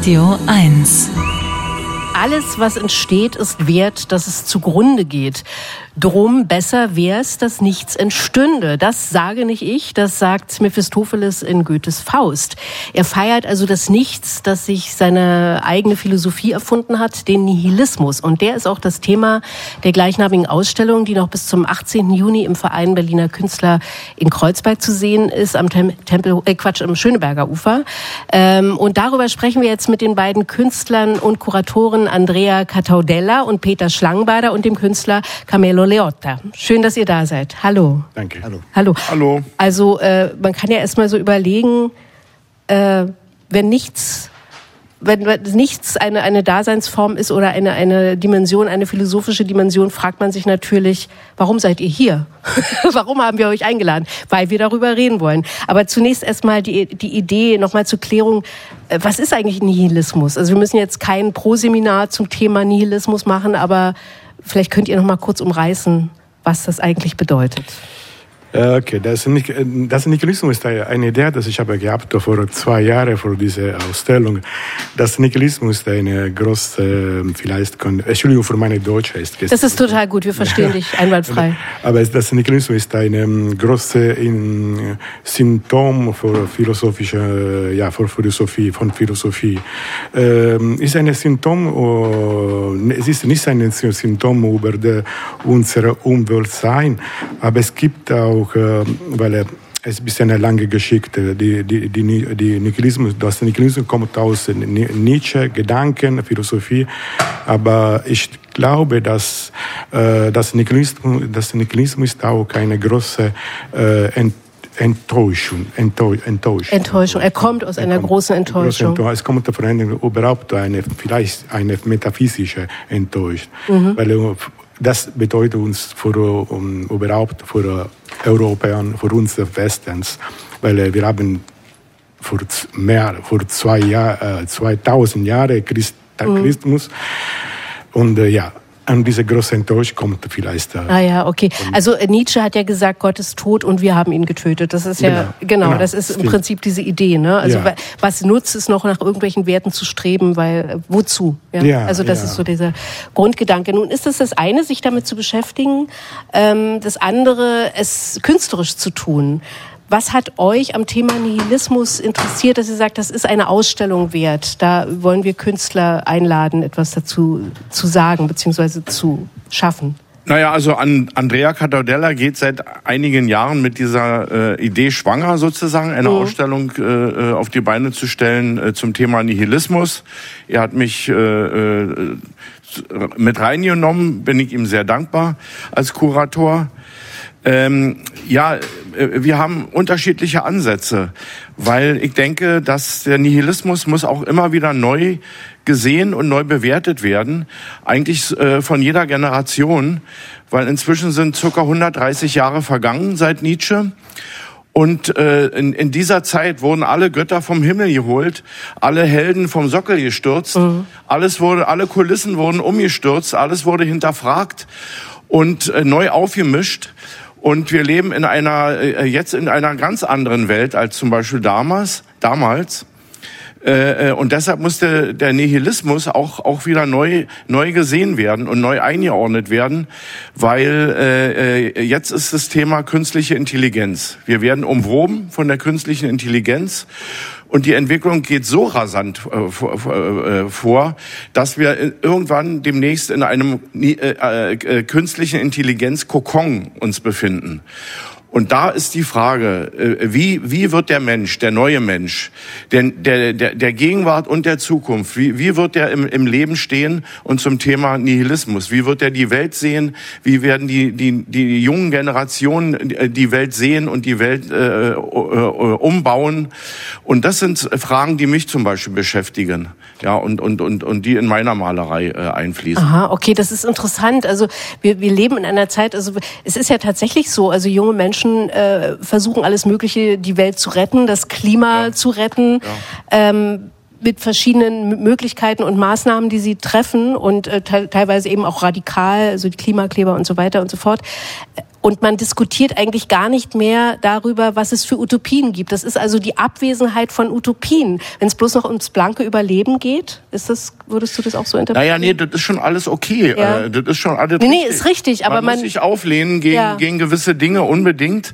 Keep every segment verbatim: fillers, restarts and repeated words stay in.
Radio eins. Alles, was entsteht, ist wert, dass es zugrunde geht. Drum besser wär's, dass nichts entstünde. Das sage nicht ich, das sagt Mephistopheles in Goethes Faust. Er feiert also das Nichts, das sich seine eigene Philosophie erfunden hat, den Nihilismus. Und der ist auch das Thema der gleichnamigen Ausstellung, die noch bis zum achtzehnten Juni im Verein Berliner Künstler in Kreuzberg zu sehen ist, am Tempel, äh Quatsch, am Schöneberger Ufer. Ähm, und darüber sprechen wir jetzt mit den beiden Künstlern und Kuratoren Andrea Cataudella und Peter Schlangenbader und dem Künstler Carmelo Leotta. Schön, dass ihr da seid. Hallo. Danke. Hallo. Hallo. Hallo. Also äh, man kann ja erstmal so überlegen, äh, wenn nichts, wenn nichts eine eine Daseinsform ist oder eine eine Dimension, eine philosophische Dimension, fragt man sich natürlich, warum seid ihr hier? Warum haben wir euch eingeladen? Weil wir darüber reden wollen. Aber zunächst erstmal die die Idee nochmal zur Klärung. Was ist eigentlich Nihilismus? Also wir müssen jetzt kein Proseminar zum Thema Nihilismus machen, aber vielleicht könnt ihr noch mal kurz umreißen, was das eigentlich bedeutet. Okay, das, das Nihilismus ist eine Idee, die ich habe gehabt vor zwei Jahren vor dieser Ausstellung. Das Nihilismus ist eine große, vielleicht, Entschuldigung für meine Deutsche. Ist das ist total gut, wir verstehen dich einwandfrei. Aber das Nihilismus ist ein großes Symptom für philosophische, ja, für Philosophie, von Philosophie. Ähm, ist ein Symptom, es ist nicht ein Symptom über unsere Umwelt sein, aber es gibt auch weil es ist ein bisschen eine lange Geschichte. Die, die, die, die Nihilismus, das Nihilismus kommt aus Nietzsche, Gedanken, Philosophie. Aber ich glaube, dass äh, das Nihilismus, das Nihilismus ist auch eine große äh, Ent Enttäuschung, Enttäuschung. Enttäuschung. Er kommt aus einer kommt, großen Enttäuschung. Große, es kommt von einer, überhaupt eine, vielleicht eine metaphysische Enttäuschung. Mhm. Weil das bedeutet uns für, um, überhaupt für Europäer, für uns Westens, weil wir haben vor mehr, vor zwei Jahr, äh, zweitausend Jahre Christ, mhm. Christus und äh, ja. Und diese große Enttäuschung kommt vielleicht. Äh, ah ja, okay. Also Nietzsche hat ja gesagt, Gott ist tot und wir haben ihn getötet. Das ist ja, genau, genau, genau das ist im Prinzip diese Idee. Ne? Also ja. Was nutzt es noch, nach irgendwelchen Werten zu streben, weil wozu? Ja? Ja, also das ja. ist so dieser Grundgedanke. Nun ist es das eine, sich damit zu beschäftigen, ähm, das andere, es künstlerisch zu tun. Was hat euch am Thema Nihilismus interessiert, dass ihr sagt, das ist eine Ausstellung wert? Da wollen wir Künstler einladen, etwas dazu zu sagen bzw. zu schaffen. Naja, also an Andrea Cataudella geht seit einigen Jahren mit dieser äh, Idee schwanger, sozusagen, eine mhm. Ausstellung äh, auf die Beine zu stellen äh, zum Thema Nihilismus. Er hat mich äh, äh, mit reingenommen, bin ich ihm sehr dankbar als Kurator. Ähm, ja, wir haben unterschiedliche Ansätze, weil ich denke, dass der Nihilismus muss auch immer wieder neu gesehen und neu bewertet werden, eigentlich äh, von jeder Generation, weil inzwischen sind ca. hundertdreißig Jahre vergangen seit Nietzsche. Und äh, in, in dieser Zeit wurden alle Götter vom Himmel geholt, alle Helden vom Sockel gestürzt, mhm. alles wurde, alle Kulissen wurden umgestürzt, alles wurde hinterfragt und äh, neu aufgemischt. Und wir leben in einer, jetzt in einer ganz anderen Welt als zum Beispiel damals, damals. Und deshalb musste der Nihilismus auch, auch wieder neu, neu gesehen werden und neu eingeordnet werden, weil äh, jetzt ist das Thema künstliche Intelligenz. Wir werden umwoben von der künstlichen Intelligenz. Und die Entwicklung geht so rasant äh, vor, dass wir irgendwann demnächst in einem äh, äh, künstlichen Intelligenz-Kokon uns befinden. Und da ist die Frage, wie, wie wird der Mensch, der neue Mensch, der, der, der Gegenwart und der Zukunft, wie, wie wird der im, im Leben stehen? Und zum Thema Nihilismus, wie wird er die Welt sehen? Wie werden die, die, die jungen Generationen die Welt sehen und die Welt äh, umbauen? Und das sind Fragen, die mich zum Beispiel beschäftigen, ja, und, und, und, und die in meiner Malerei äh, einfließen. Aha, okay, das ist interessant. Also wir, wir leben in einer Zeit, also es ist ja tatsächlich so, also junge Menschen Äh, versuchen alles Mögliche, die Welt zu retten, das Klima ja. zu retten, ja. ähm, mit verschiedenen Möglichkeiten und Maßnahmen, die sie treffen und äh, te- teilweise eben auch radikal, also die Klimakleber und so weiter und so fort. Und man diskutiert eigentlich gar nicht mehr darüber, was es für Utopien gibt. Das ist also die Abwesenheit von Utopien. Wenn es bloß noch ums blanke Überleben geht, ist das, würdest du das auch so interpretieren? Naja, nee, das ist schon alles okay. Ja. Das ist schon alles nee, nee, richtig. ist richtig. Aber man, man muss sich auflehnen gegen, ja. gegen gewisse Dinge unbedingt.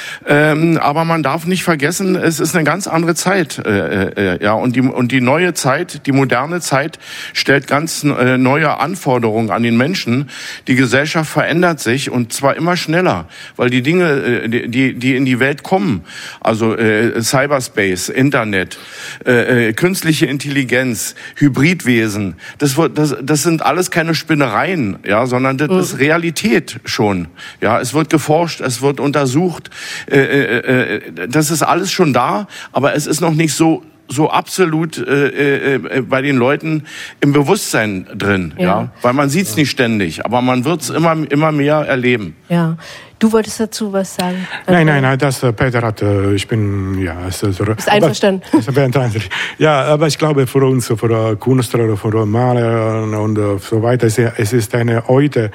Ähm, aber man darf nicht vergessen, es ist eine ganz andere Zeit. Äh, äh, ja, und die, und die neue Zeit, die moderne Zeit stellt ganz äh, neue Anforderungen an den Menschen. Die Gesellschaft verändert sich und zwar immer schneller. Weil die Dinge, die, die in die Welt kommen, also äh, Cyberspace, Internet, äh, künstliche Intelligenz, Hybridwesen, das, wird, das, das sind alles keine Spinnereien, ja, sondern das mhm. ist Realität schon. Ja, es wird geforscht, es wird untersucht, äh, äh, das ist alles schon da, aber es ist noch nicht so so absolut äh, äh, bei den Leuten im Bewusstsein drin, ja, ja? Weil man sieht's ja. nicht ständig, aber man wird's immer immer mehr erleben. Ja, du wolltest dazu was sagen? Nein, nein, nein, das Peter hat, ich bin ja, es ist, ist einverstanden. Aber, ja, aber ich glaube für uns, für Künstler, für Maler und so weiter, es ist eine heute.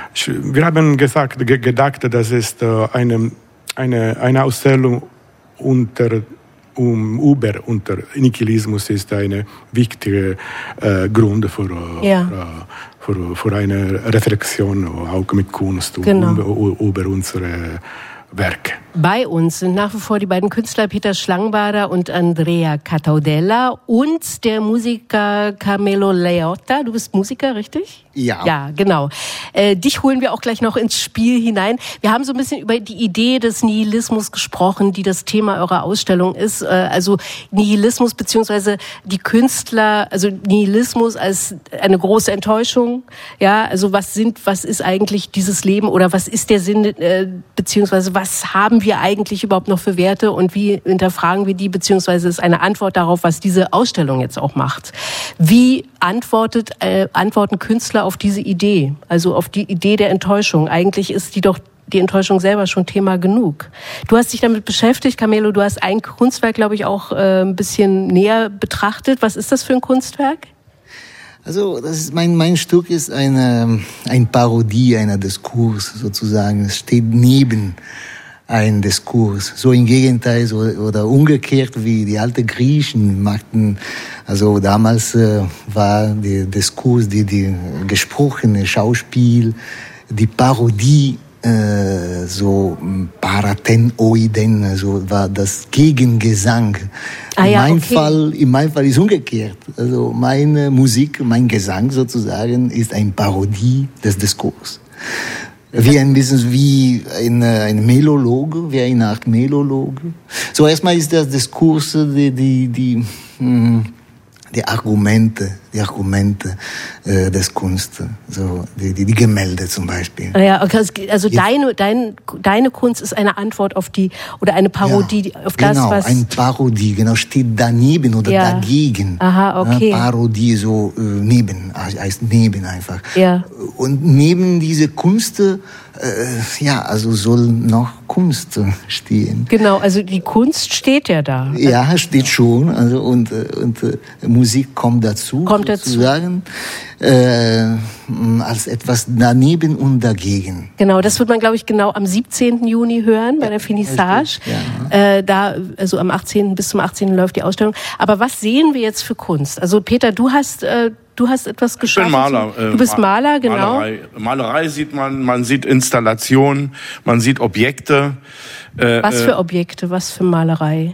Wir haben gesagt, gedacht, das ist eine eine eine Ausstellung unter Um, über unter Nihilismus ist ein wichtiger äh, Grund für, ja. für, für, für eine Reflexion, auch mit Kunst, genau. über, über unsere Werke. Bei uns sind nach wie vor die beiden Künstler Peter Schlangbader und Andrea Cataudella und der Musiker Carmelo Leotta. Du bist Musiker, richtig? Ja. Ja, genau. Äh, dich holen wir auch gleich noch ins Spiel hinein. Wir haben so ein bisschen über die Idee des Nihilismus gesprochen, die das Thema eurer Ausstellung ist. Äh, also Nihilismus beziehungsweise die Künstler, also Nihilismus als eine große Enttäuschung. Ja, also was sind, was ist eigentlich dieses Leben oder was ist der Sinn, äh, beziehungsweise was haben wir eigentlich überhaupt noch für Werte und wie hinterfragen wir die, beziehungsweise ist eine Antwort darauf, was diese Ausstellung jetzt auch macht. Wie antwortet, äh, antworten Künstler auf diese Idee, also auf die Idee der Enttäuschung? Eigentlich ist die doch die Enttäuschung selber schon Thema genug. Du hast dich damit beschäftigt, Carmelo, du hast ein Kunstwerk, glaube ich, auch äh, ein bisschen näher betrachtet. Was ist das für ein Kunstwerk? Also das ist mein mein Stück ist eine eine Parodie einer Diskurs sozusagen. Es steht neben ein Diskurs, so im Gegenteil so, oder umgekehrt wie die alten Griechen machten. Also damals äh, war der Diskurs, die die gesprochene Schauspiel, die Parodie äh, so Parathenoiden, also war das Gegengesang. Ah, ja, in meinem okay. Fall, in meinem Fall ist umgekehrt. Also meine Musik, mein Gesang sozusagen ist eine Parodie des Diskurs. Wie ein bisschen wie ein, ein Melologe, wie eine Art Melologe. So erstmal ist das Diskurs die die die hm, die Argumente, die Argumente äh, des Kunst, so die, die die Gemälde zum Beispiel. Ja, okay, also deine dein, deine Kunst ist eine Antwort auf die oder eine Parodie ja, auf das, genau, was eine Parodie, genau, steht daneben oder ja. dagegen. Aha, okay. Ja, Parodie so äh, neben, heißt neben einfach. Ja. Und neben diese Kunst, äh, ja, also soll noch Kunst stehen. Genau, also die Kunst steht ja da. Ja, steht schon, also und und äh, Musik kommt dazu. Kommt sozusagen, äh, als etwas daneben und dagegen. Genau, das wird man, glaube ich, genau am siebzehnten Juni hören bei der Finissage. Ja. Äh, da, also am achtzehnten bis zum achtzehnten läuft die Ausstellung. Aber was sehen wir jetzt für Kunst? Also Peter, du hast äh, du hast etwas geschaffen. Ich bin Maler. Du bist Maler, genau. Malerei, Malerei sieht man, man sieht Installationen, man sieht Objekte. Äh, was für Objekte, was für Malerei?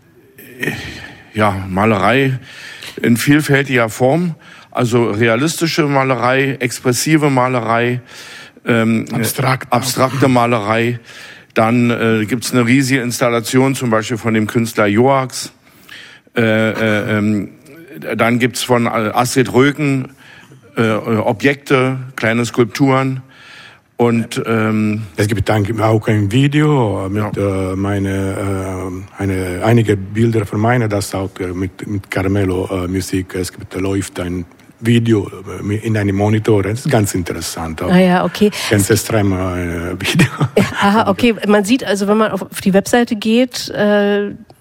Ja, Malerei in vielfältiger Form, also realistische Malerei, expressive Malerei, ähm, Abstrakt. abstrakte Malerei. Dann äh, gibt's eine riesige Installation, zum Beispiel von dem Künstler Joax. Äh, äh, ähm, dann gibt's von Astrid Röken äh, Objekte, kleine Skulpturen. Und ähm, es gibt dann auch ein Video mit ja. äh, meine äh, eine einige Bilder von meiner, das auch äh, mit mit Carmelo äh, Musik. Es gibt äh, läuft ein Video äh, in einem Monitor. Das ist ganz interessant. Auch. Ah ja, okay. Ganz extrem äh, Video. Aha, okay. Man sieht also, wenn man auf, auf die Webseite geht, äh,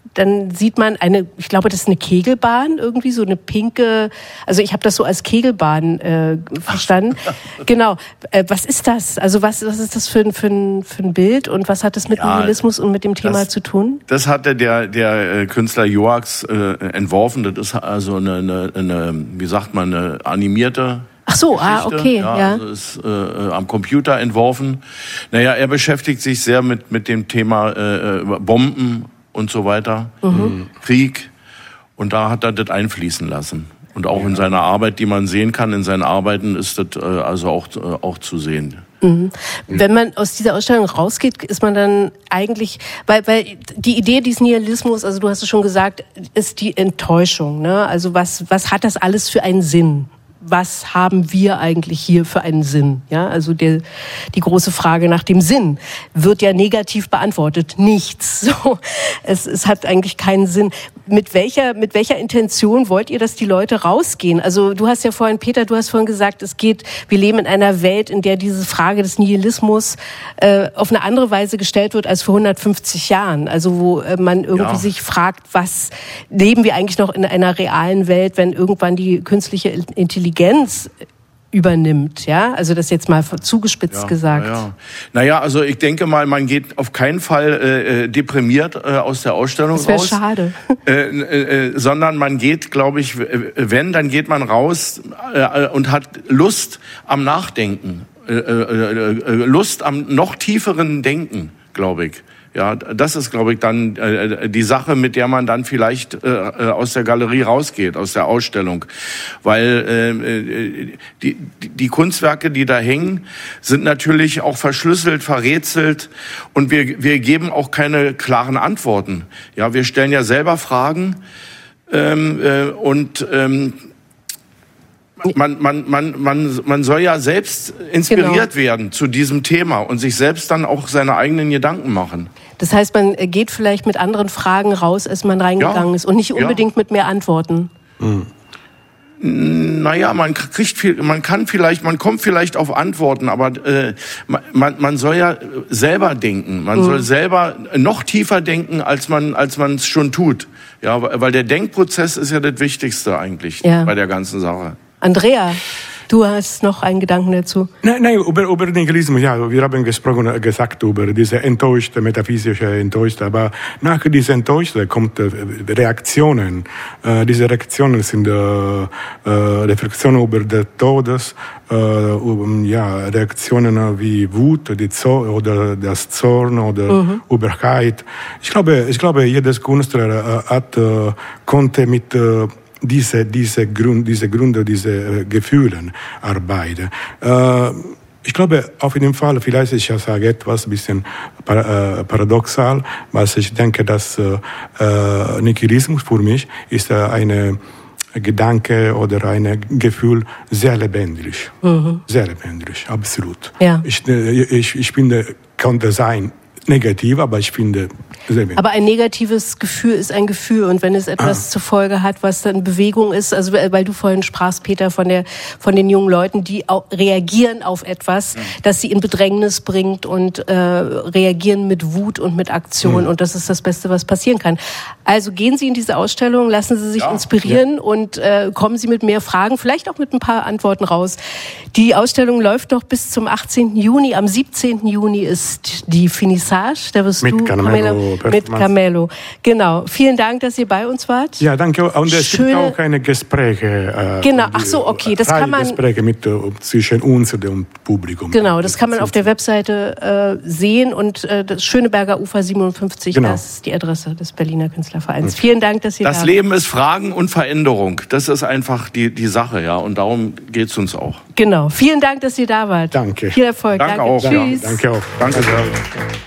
dann sieht man eine, ich glaube, das ist eine Kegelbahn, irgendwie so eine pinke, also ich habe das so als Kegelbahn äh, verstanden. Genau. Äh, was ist das? Also was, was ist das für ein, für ein, für ein Bild und was hat das mit ja, Nihilismus und mit dem Thema das, zu tun? Das hatte der, der Künstler Joax äh, entworfen. Das ist also eine, eine, eine, wie sagt man, eine animierte Ach so, Geschichte. ah, okay, ja. ja. Also ist äh, am Computer entworfen. Naja, er beschäftigt sich sehr mit, mit dem Thema äh, Bomben und so weiter, mhm. Krieg. Und da hat er das einfließen lassen. Und auch ja. in seiner Arbeit, die man sehen kann, in seinen Arbeiten ist das äh, also auch, äh, auch zu sehen. Mhm. Wenn man aus dieser Ausstellung rausgeht, ist man dann eigentlich, weil, weil die Idee des Nihilismus, also du hast es schon gesagt, ist die Enttäuschung, ne? Also was, was hat das alles für einen Sinn? Was haben wir eigentlich hier für einen Sinn? Ja, also der, die große Frage nach dem Sinn wird ja negativ beantwortet. Nichts. So, es, es hat eigentlich keinen Sinn. Mit welcher, mit welcher Intention wollt ihr, dass die Leute rausgehen? Also du hast ja vorhin, Peter, du hast vorhin gesagt, es geht, wir leben in einer Welt, in der diese Frage des Nihilismus äh, auf eine andere Weise gestellt wird als vor hundertfünfzig Jahren. Also wo äh, man irgendwie ja. sich fragt, was leben wir eigentlich noch in einer realen Welt, wenn irgendwann die künstliche Intelligenz Intelligenz übernimmt, ja? Also das jetzt mal zugespitzt ja, gesagt. Ja. Naja, also ich denke mal, man geht auf keinen Fall äh, deprimiert äh, aus der Ausstellung das raus. Das wäre schade. Äh, äh, sondern man geht, glaube ich, wenn, dann geht man raus äh, und hat Lust am Nachdenken, äh, äh, äh, Lust am noch tieferen Denken, glaube ich. Ja, das ist, glaube ich, dann äh, die Sache, mit der man dann vielleicht äh, aus der Galerie rausgeht, aus der Ausstellung. Weil äh, die, die Kunstwerke, die da hängen, sind natürlich auch verschlüsselt, verrätselt und wir, wir geben auch keine klaren Antworten. Ja, wir stellen ja selber Fragen ähm, äh, und ähm, Man, man, man, man, man soll ja selbst inspiriert genau. werden zu diesem Thema und sich selbst dann auch seine eigenen Gedanken machen. Das heißt, man geht vielleicht mit anderen Fragen raus, als man reingegangen ja. ist und nicht unbedingt ja. mit mehr Antworten. Mhm. Naja, man kriegt viel, man kann vielleicht, man kommt vielleicht auf Antworten, aber äh, man, man soll ja selber denken. Man mhm. soll selber noch tiefer denken, als man, als man es schon tut. Ja, weil der Denkprozess ist ja das Wichtigste eigentlich ja. bei der ganzen Sache. Andrea, du hast noch einen Gedanken dazu. Nein, nein über, über den Nihilismus, ja, wir haben gesprochen, gesagt über diese enttäuschte, metaphysische Enttäuschte, aber nach dieser Enttäuschte kommt äh, Reaktionen. Äh, diese Reaktionen sind äh, äh, Reflexionen über den Todes, äh, um, ja, Reaktionen wie Wut die Zorn, oder das Zorn oder mhm. Übelkeit. Ich glaube, ich glaube, jedes Künstler äh, hat, äh, konnte mit äh, diese, diese, Grund, diese Gründe, diese äh, Gefühle arbeiten. Äh, ich glaube, auf jeden Fall, vielleicht ich sage etwas ein bisschen para, äh, paradoxal, weil ich denke, dass äh, Nihilismus für mich ist äh, eine Gedanke oder ein Gefühl sehr lebendig. Mhm. Sehr lebendig, absolut. Ja. Ich, ich, ich finde, könnte sein, negativ, aber ich finde sehr wenig. Aber ein negatives Gefühl ist ein Gefühl und wenn es etwas ah. zur Folge hat, was dann Bewegung ist, also weil du vorhin sprachst, Peter, von der von den jungen Leuten, die auch reagieren auf etwas, ja. das sie in Bedrängnis bringt und äh, reagieren mit Wut und mit Aktion mhm. und das ist das Beste, was passieren kann. Also gehen Sie in diese Ausstellung, lassen Sie sich ja. inspirieren ja. und äh, kommen Sie mit mehr Fragen, vielleicht auch mit ein paar Antworten raus. Die Ausstellung läuft noch bis zum achtzehnten Juni. Am siebzehnten Juni ist die Finissage. Da wirst mit du, Carmelo, mit Carmelo. Genau. Vielen Dank, dass ihr bei uns wart. Ja, danke. Und es Schöne... gibt auch keine Gespräche. Äh, genau. Ach so, okay. Das kann man. Gespräche mit, uh, zwischen uns und dem Publikum. Genau. Das kann man auf der Webseite äh, sehen und äh, das Schöneberger Ufer siebenundfünfzig. Genau. Das ist die Adresse des Berliner Künstlervereins. Okay. Vielen Dank, dass ihr das da Das Leben ist Fragen und Veränderung. Das ist einfach die die Sache, ja. Und darum geht's uns auch. Genau. Vielen Dank, dass ihr da wart. Danke. Viel Erfolg. Danke, danke. auch. Tschüss. Ja, danke auch. Danke sehr.